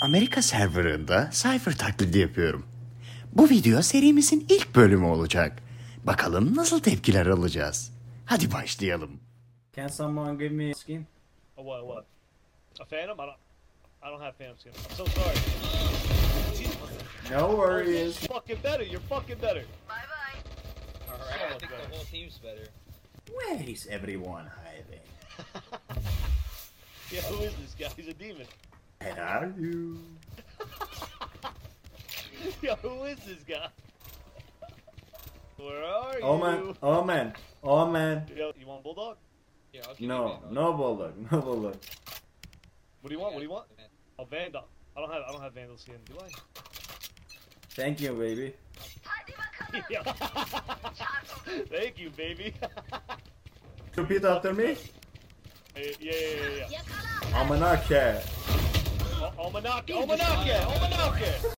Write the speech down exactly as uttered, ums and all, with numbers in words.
Amerika serverında Cypher taklidi yapıyorum. Bu video serimizin ilk bölümü olacak. Bakalım nasıl tepkiler alacağız. Hadi başlayalım. Can someone give me a skin? A what? What? A Phantom? I don't. I don't have Phantom skin. I'm so sorry. No You're worries. fucking better. You're fucking better. Bye bye. Alright, So I much think better. the whole team's better. Where is everyone hiding? Yeah, who is this guy? He's a demon. Where are you? Yeah, who is this guy? Where are you? Oh man, oh man, oh man. Yo, you want Bulldog? Yeah, I'll give you No, Vandal. no bulldog, no bulldog. What do you want? What do you want? Oh, Vandal. I don't have. I don't have Vandal skin. Do I? Thank you, baby. Hadi bakalım. Yeah. Thank you, baby. Repeat after me. Hey, yeah, yeah, yeah, yeah. Yakala. Almanac. Oh, Almanac, Almanac, Almanac.